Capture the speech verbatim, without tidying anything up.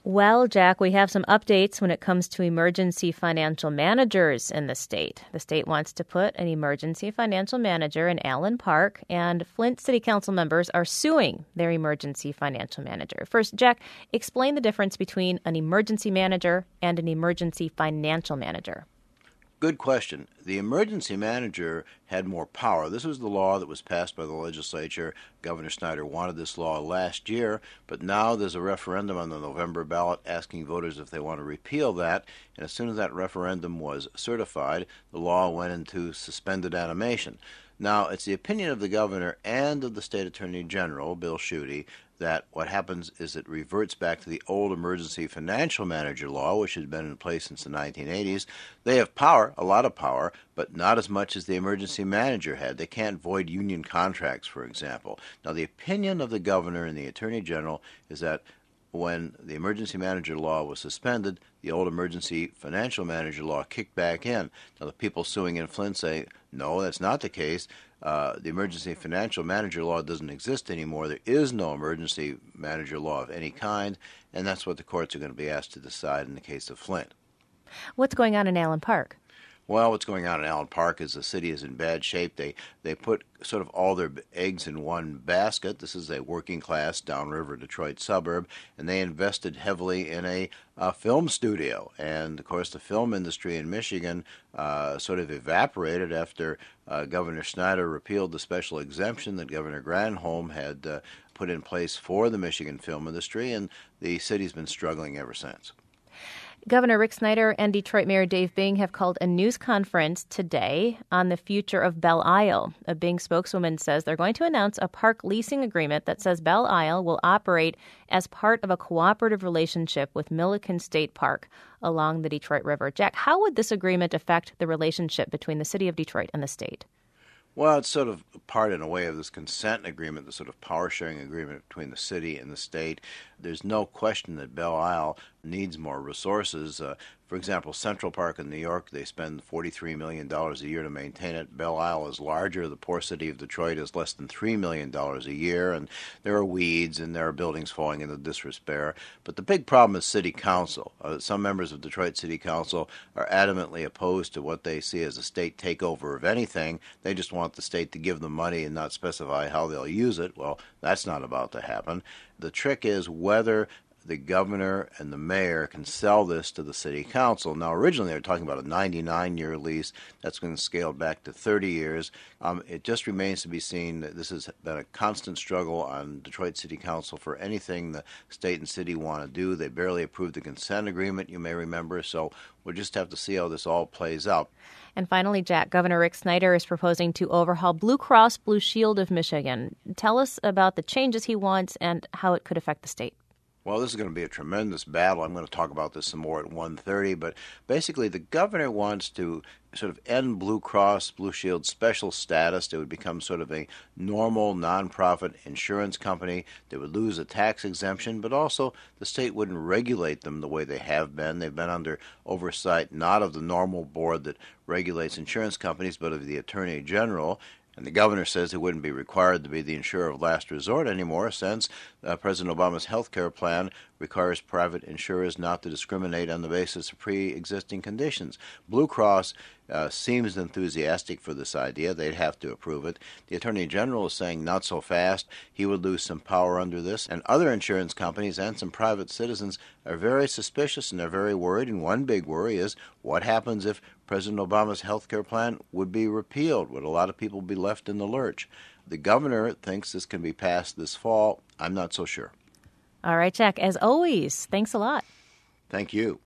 Well, Jack, we have some updates when it comes to emergency financial managers in the state. The state wants to put an emergency financial manager in Allen Park, and Flint City Council members are suing their emergency financial manager. First, Jack, explain the difference between an emergency manager and an emergency financial manager. Good question. The emergency manager had more power. This was the law that was passed by the legislature. Governor Snyder wanted this law last year, but now there's a referendum on the November ballot asking voters if they want to repeal that. And as soon as that referendum was certified, the law went into suspended animation. Now, it's the opinion of the governor and of the state attorney general, Bill Schuette, that what happens is it reverts back to the old emergency financial manager law, which has been in place since the nineteen eighties. They have power, a lot of power, but not as much as the emergency manager had. They can't void union contracts, for example. Now, the opinion of the governor and the attorney general is that when the emergency manager law was suspended, the old emergency financial manager law kicked back in. Now, the people suing in Flint say, no, that's not the case. Uh, the emergency financial manager law doesn't exist anymore. There is no emergency manager law of any kind, and that's what the courts are going to be asked to decide in the case of Flint. What's going on in Allen Park? Well, what's going on in Allen Park is the city is in bad shape. They they put sort of all their eggs in one basket. This is a working-class downriver Detroit suburb, and they invested heavily in a, a film studio. And, of course, the film industry in Michigan uh, sort of evaporated after uh, Governor Snyder repealed the special exemption that Governor Granholm had uh, put in place for the Michigan film industry, and the city's been struggling ever since. Governor Rick Snyder and Detroit Mayor Dave Bing have called a news conference today on the future of Belle Isle. A Bing spokeswoman says they're going to announce a park leasing agreement that says Belle Isle will operate as part of a cooperative relationship with Milliken State Park along the Detroit River. Jack, how would this agreement affect the relationship between the city of Detroit and the state? Well, it's sort of part, in a way, of this consent agreement, the sort of power-sharing agreement between the city and the state. There's no question that Belle Isle needs more resources. Uh, for example, Central Park in New York, they spend forty-three million dollars a year to maintain it. Belle Isle is larger. The poor city of Detroit is less than three million dollars a year, and there are weeds and there are buildings falling into disrepair. But the big problem is city council. Uh, some members of Detroit City Council are adamantly opposed to what they see as a state takeover of anything. They just want the state to give them money and not specify how they'll use it. Well, that's not about to happen. The trick is whether the governor and the mayor can sell this to the city council. Now, originally they were talking about a ninety-nine year lease. That's going to scale back to thirty years. Um, it just remains to be seen that this has been a constant struggle on Detroit City Council for anything the state and city want to do. They barely approved the consent agreement, you may remember, so we'll just have to see how this all plays out. And finally, Jack, Governor Rick Snyder is proposing to overhaul Blue Cross Blue Shield of Michigan. Tell us about the changes he wants and how it could affect the state. Well, this is going to be a tremendous battle. I'm going to talk about this some more at one thirty, but basically the governor wants to sort of end Blue Cross Blue Shield special status. They would become sort of a normal nonprofit insurance company. They would lose a tax exemption, but also the state wouldn't regulate them the way they have been. They've been under oversight not of the normal board that regulates insurance companies, but of the Attorney General. And the governor says he wouldn't be required to be the insurer of last resort anymore, since uh, President Obama's health care plan requires private insurers not to discriminate on the basis of pre-existing conditions. Blue Cross uh, seems enthusiastic for this idea. They'd have to approve it. The Attorney General is saying not so fast. He would lose some power under this. And other insurance companies and some private citizens are very suspicious and they're very worried. And one big worry is what happens if President Obama's health care plan would be repealed? Would a lot of people be left in the lurch? The governor thinks this can be passed this fall. I'm not so sure. All right, Jack, as always, thanks a lot. Thank you.